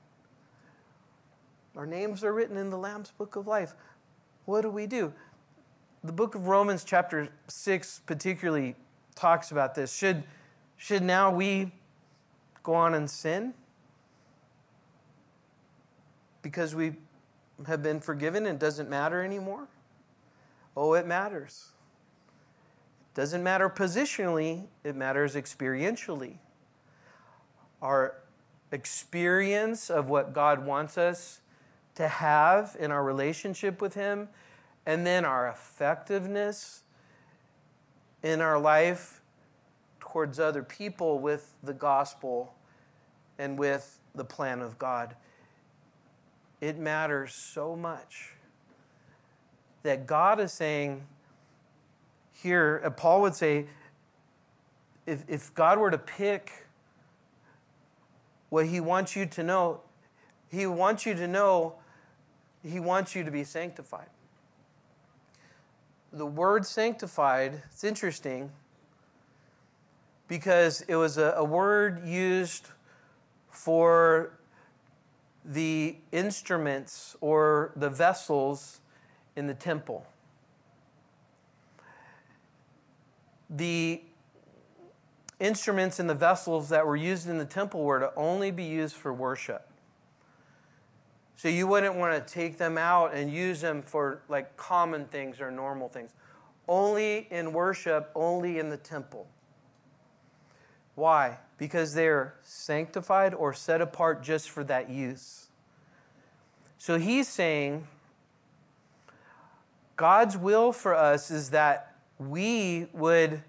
Our names are written in the Lamb's Book of Life. What do? The book of Romans chapter 6 particularly talks about this. Should now we go on and sin because we have been forgiven and it doesn't matter anymore? Oh, it matters. It doesn't matter positionally, it matters experientially. Our experience of what God wants us to have in our relationship with Him, and then our effectiveness in our life towards other people with the gospel and with the plan of God. It matters so much that God is saying here, Paul would say, if God were to pick what he wants you to know, He wants you to know, He wants you to be sanctified. The word sanctified, it's interesting because it was a word used for the instruments or the vessels in the temple. The instruments and the vessels that were used in the temple were to only be used for worship. So you wouldn't want to take them out and use them for like common things or normal things. Only in worship, only in the temple. Why? Because they're sanctified or set apart just for that use. So he's saying God's will for us is that we would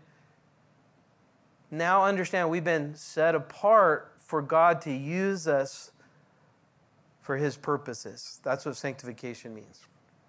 now understand we've been set apart for God to use us for His purposes. That's what sanctification means.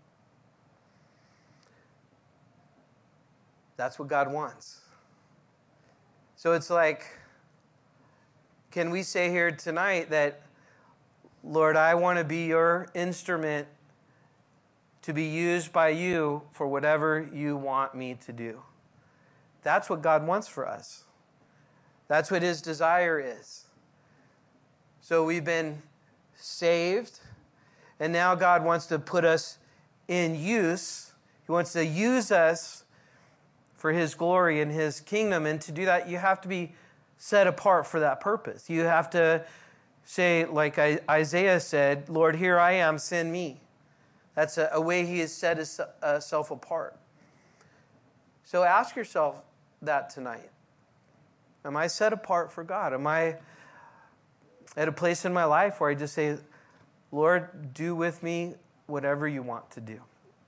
That's what God wants. So it's like, can we say here tonight that, Lord, I want to be your instrument to be used by you for whatever you want me to do? That's what God wants for us. That's what His desire is. So we've been saved, and now God wants to put us in use. He wants to use us for His glory and His kingdom. And to do that, you have to be set apart for that purpose. You have to say, like Isaiah said, Lord, here I am, send me. That's a way He has set Himself apart. So ask yourself that tonight. Am I set apart for God? Am I at a place in my life where I just say, Lord, do with me whatever you want to do?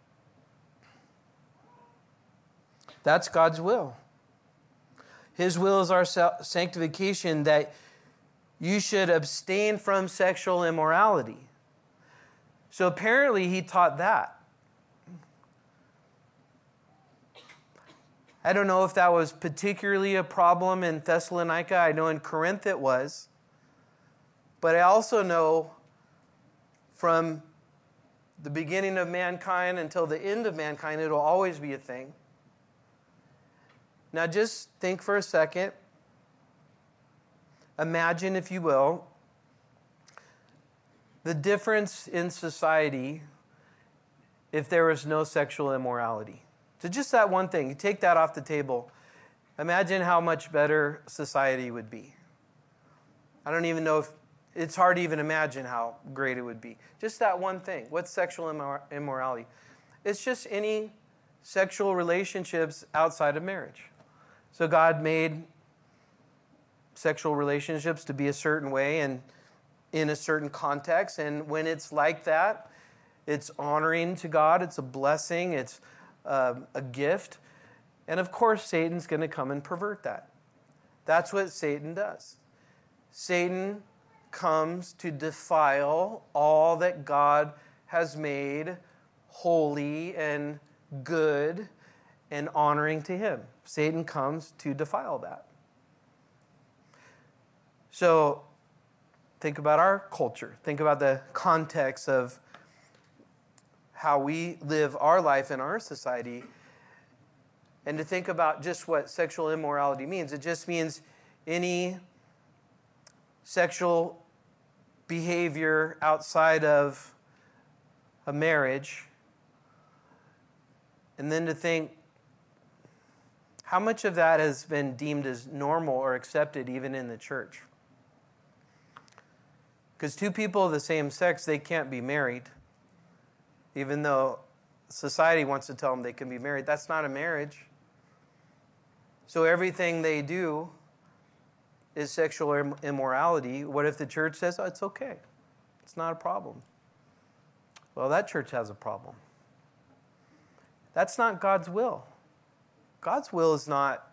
That's God's will. His will is our sanctification, that you should abstain from sexual immorality. So apparently He taught that. I don't know if that was particularly a problem in Thessalonica. I know in Corinth it was. But I also know from the beginning of mankind until the end of mankind, it will always be a thing. Now just think for a second. Imagine, if you will, the difference in society if there was no sexual immorality. So just that one thing, you take that off the table. Imagine how much better society would be. I don't even know if, it's hard to even imagine how great it would be. Just that one thing. What's sexual immorality? It's just any sexual relationships outside of marriage. So God made sexual relationships to be a certain way and in a certain context. And when it's like that, it's honoring to God. It's a blessing. It's a gift. And of course, Satan's going to come and pervert that. That's what Satan does. Satan comes to defile all that God has made holy and good and honoring to Him. Satan comes to defile that. So think about our culture. Think about the context of how we live our life in our society. And to think about just what sexual immorality means. It just means any sexual behavior outside of a marriage. And then to think, how much of that has been deemed as normal or accepted even in the church? Because two people of the same sex, they can't be married. Even though society wants to tell them they can be married. That's not a marriage. So everything they do is sexual immorality. What if the church says, oh, it's okay? It's not a problem. Well, that church has a problem. That's not God's will. God's will is not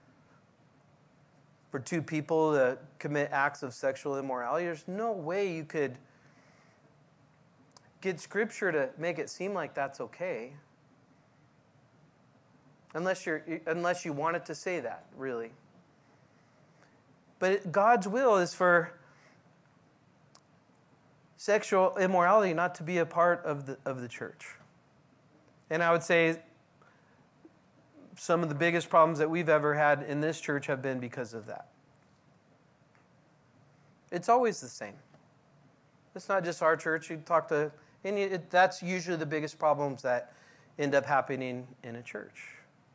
for two people to commit acts of sexual immorality. There's no way you could get Scripture to make it seem like that's okay. Unless you want it to say that, really. But God's will is for sexual immorality not to be a part of the church. And I would say some of the biggest problems that we've ever had in this church have been because of that. It's always the same. It's not just our church. You talk to, and that's usually the biggest problems that end up happening in a church.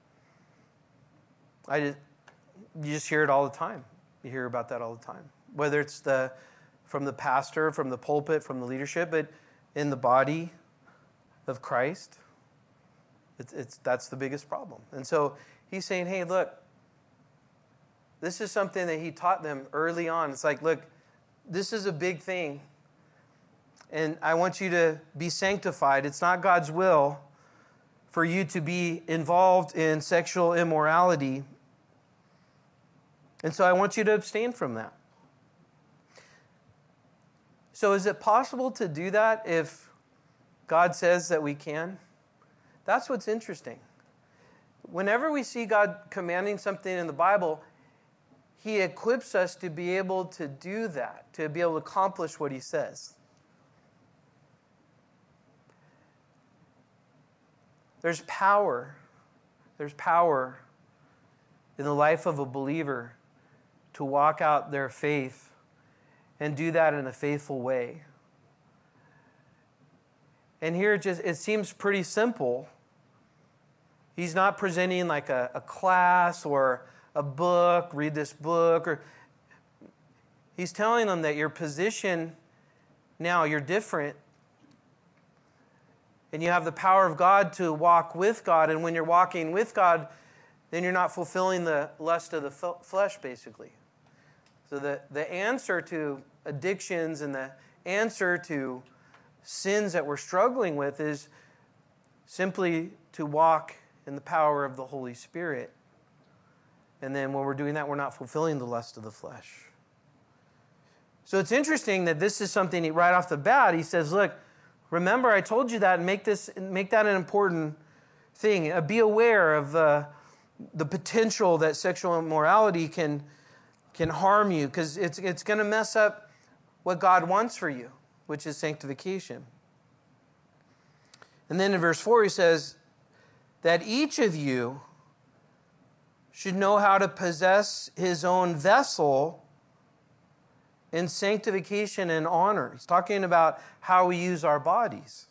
You just hear it all the time. You hear about that all the time. Whether it's from the pastor, from the pulpit, from the leadership, but in the body of Christ, that's the biggest problem. And so he's saying, hey, look, this is something that he taught them early on. It's like, look, this is a big thing, and I want you to be sanctified. It's not God's will for you to be involved in sexual immorality. And so I want you to abstain from that. So is it possible to do that if God says that we can? That's what's interesting. Whenever we see God commanding something in the Bible, He equips us to be able to do that, to be able to accomplish what He says. There's power. There's power in the life of a believer to walk out their faith and do that in a faithful way. And here it seems pretty simple. He's not presenting like a class or a book, read this book. Or he's telling them that your position now, you're different. And you have the power of God to walk with God. And when you're walking with God, then you're not fulfilling the lust of the flesh, basically. So the answer to addictions and the answer to sins that we're struggling with is simply to walk in the power of the Holy Spirit. And then when we're doing that, we're not fulfilling the lust of the flesh. So it's interesting that this is something right off the bat, he says, look, remember I told you that, and make that an important thing. Be aware of the potential that sexual immorality can harm you, because it's going to mess up what God wants for you, which is sanctification. And then in verse 4 he says that each of you should know how to possess his own vessel in sanctification and honor. He's talking about how we use our bodies.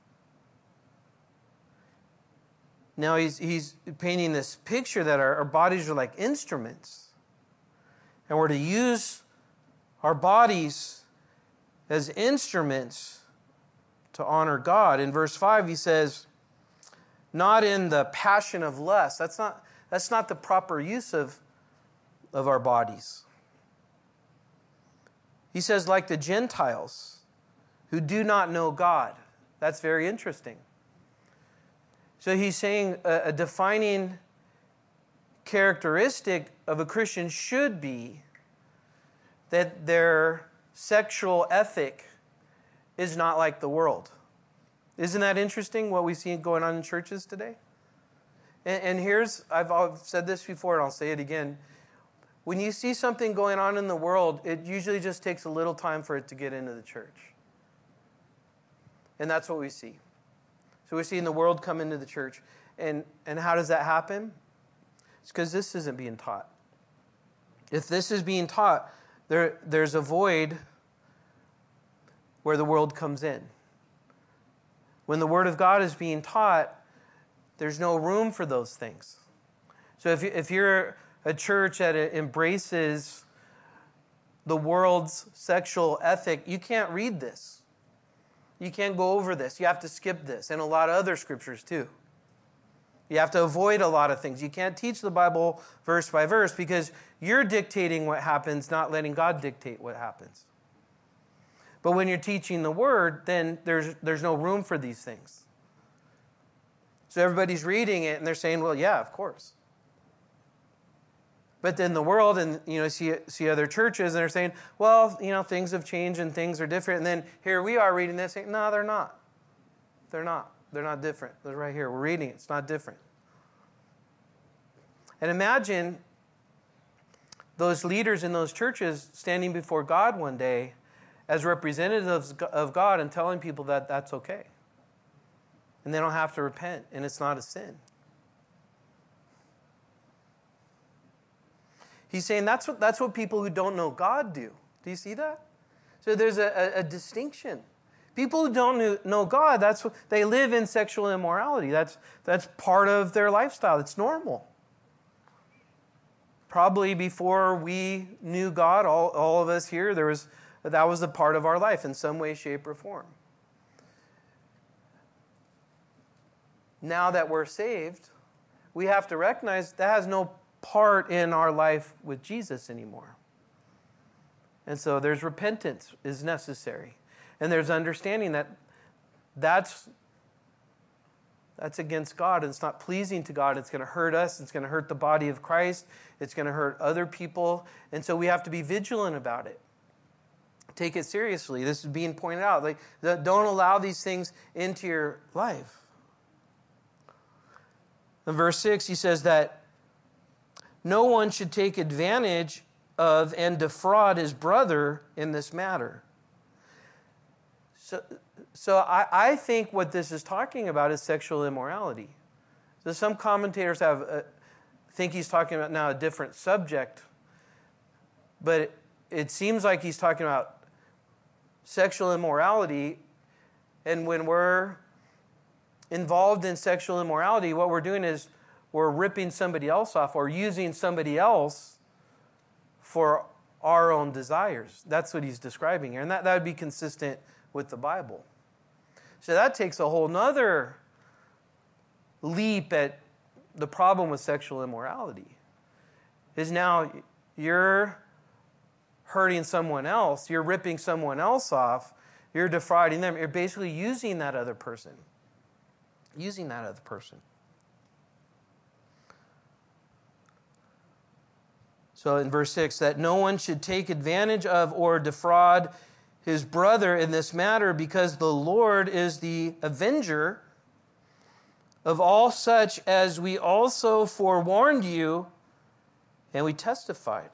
Now he's painting this picture that our bodies are like instruments. And we're to use our bodies as instruments to honor God. In verse 5 he says, not in the passion of lust. That's not the proper use of our bodies. He says, like the Gentiles who do not know God. That's very interesting. So he's saying a defining characteristic of a Christian should be that their sexual ethic is not like the world. Isn't that interesting, what we see going on in churches today? And I've said this before and I'll say it again. When you see something going on in the world, it usually just takes a little time for it to get into the church. And that's what we see. So we're seeing the world come into the church. And how does that happen? It's because this isn't being taught. If this is being taught, there's a void where the world comes in. When the Word of God is being taught, there's no room for those things. So if you're a church that embraces the world's sexual ethic, you can't read this. You can't go over this. You have to skip this, and a lot of other scriptures too. You have to avoid a lot of things. You can't teach the Bible verse by verse because you're dictating what happens, not letting God dictate what happens. But when you're teaching the Word, then there's no room for these things. So everybody's reading it and they're saying, well, yeah, of course. But then the world, and see other churches, and they're saying, well, things have changed and things are different. And then here we are reading this, saying, no, they're not. They're not. They're not different. They're right here. We're reading it. It's not different. And imagine those leaders in those churches standing before God one day as representatives of God and telling people that that's okay. And they don't have to repent, and it's not a sin. He's saying that's what people who don't know God do. Do you see that? So there's a distinction. People who don't know God, they live in sexual immorality. That's part of their lifestyle. It's normal. Probably before we knew God, all of us here, that was a part of our life in some way, shape, or form. Now that we're saved, we have to recognize that has no part in our life with Jesus anymore. And so there's repentance is necessary. And there's understanding that that's against God, and it's not pleasing to God. It's going to hurt us. It's going to hurt the body of Christ. It's going to hurt other people. And so we have to be vigilant about it. Take it seriously. This is being pointed out. Like, don't allow these things into your life. In verse 6, he says that no one should take advantage of and defraud his brother in this matter. So I think what this is talking about is sexual immorality. So some commentators think he's talking about now a different subject, but it seems like he's talking about sexual immorality, and when we're involved in sexual immorality, what we're doing is we're ripping somebody else off or using somebody else for our own desires. That's what he's describing here, and that would be consistent with the Bible. So that takes a whole nother leap at the problem with sexual immorality. Is now you're hurting someone else, you're ripping someone else off, you're defrauding them, you're basically using that other person. Using that other person. So in verse 6, that no one should take advantage of or defraud his brother in this matter, because the Lord is the avenger of all such, as we also forewarned you, and we testified.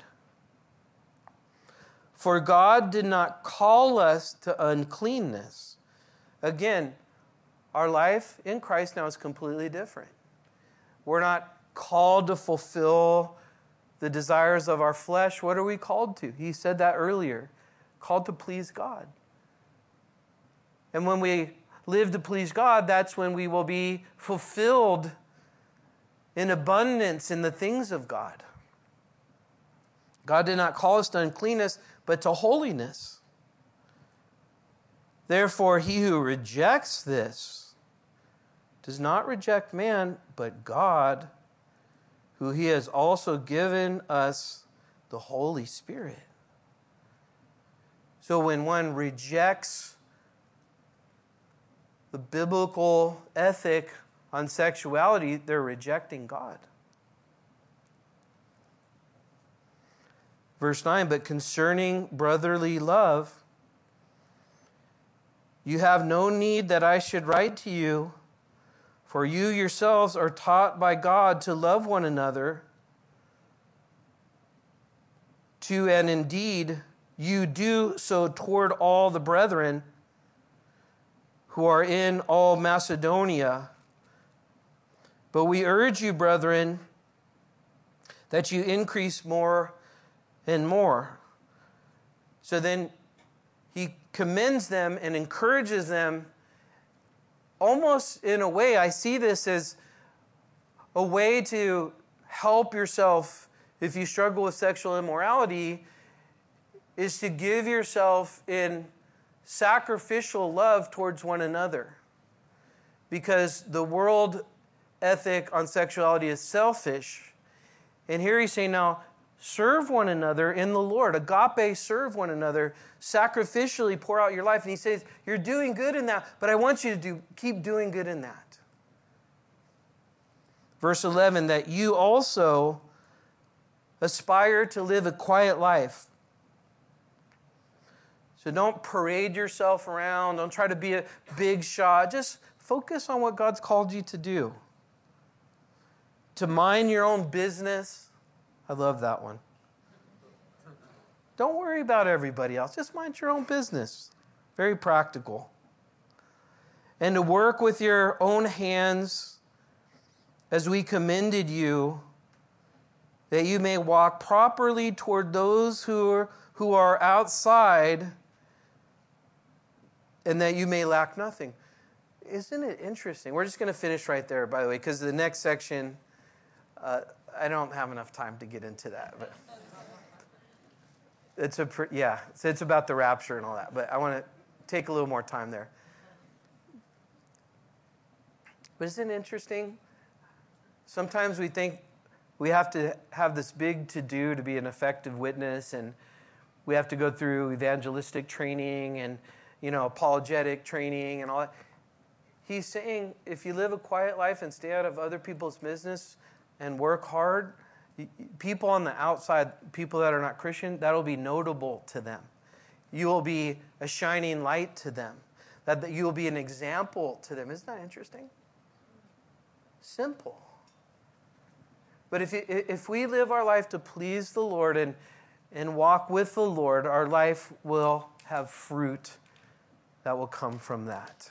For God did not call us to uncleanness. Again, our life in Christ now is completely different. We're not called to fulfill the desires of our flesh. What are we called to? He said that earlier. Called to please God. And when we live to please God, that's when we will be fulfilled in abundance in the things of God. God did not call us to uncleanness, but to holiness. Therefore, he who rejects this does not reject man, but God, who he has also given us the Holy Spirit. So when one rejects the biblical ethic on sexuality, they're rejecting God. Verse 9, but concerning brotherly love, you have no need that I should write to you, for you yourselves are taught by God to love one another, and indeed you do so toward all the brethren who are in all Macedonia. But we urge you, brethren, that you increase more and more. So then he commends them and encourages them. Almost in a way, I see this as a way to help yourself if you struggle with sexual immorality, is to give yourself in sacrificial love towards one another. Because the world ethic on sexuality is selfish. And here he's saying, now, serve one another in the Lord. Agape, serve one another. Sacrificially pour out your life. And he says, you're doing good in that, but I want you to keep doing good in that. Verse 11, that you also aspire to live a quiet life. So don't parade yourself around. Don't try to be a big shot. Just focus on what God's called you to do. To mind your own business. I love that one. Don't worry about everybody else. Just mind your own business. Very practical. And to work with your own hands as we commended you, that you may walk properly toward those who are outside, and that you may lack nothing. Isn't it interesting? We're just going to finish right there, by the way, because the next section, I don't have enough time to get into that. But it's about the rapture and all that. But I want to take a little more time there. But isn't it interesting? Sometimes we think we have to have this big to-do to be an effective witness, and we have to go through evangelistic training and, apologetic training and all that. He's saying if you live a quiet life and stay out of other people's business and work hard, people on the outside, people that are not Christian, that'll be notable to them. You will be a shining light to them. That you will be an example to them. Isn't that interesting? Simple. But if we live our life to please the Lord and walk with the Lord, our life will have fruit that will come from that.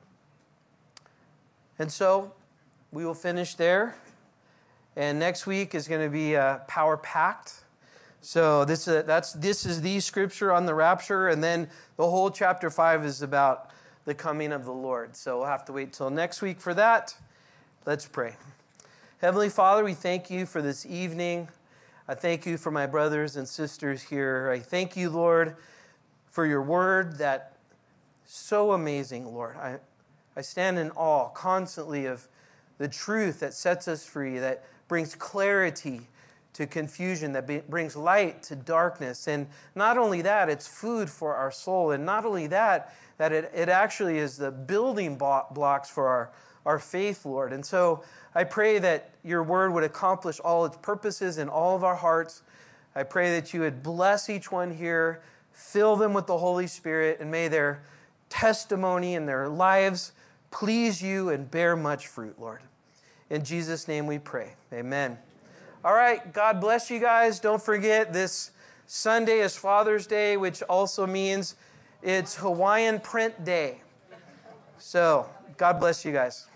And so we will finish there. And next week is going to be power packed. So this is the scripture on the rapture, and then the whole chapter 5 is about the coming of the Lord. So we'll have to wait till next week for that. Let's pray. Heavenly Father, we thank you for this evening. I thank you for my brothers and sisters here. I thank you, Lord, for your word that so amazing, Lord. I stand in awe constantly of the truth that sets us free, that brings clarity to confusion, that brings light to darkness. And not only that, it's food for our soul. And not only that it actually is the building blocks for our faith, Lord. And so I pray that your word would accomplish all its purposes in all of our hearts. I pray that you would bless each one here, fill them with the Holy Spirit, and may their testimony and their lives please you and bear much fruit, Lord. In Jesus' name we pray. Amen. All right, God bless you guys. Don't forget, this Sunday is Father's Day, which also means it's Hawaiian Print Day. So, God bless you guys.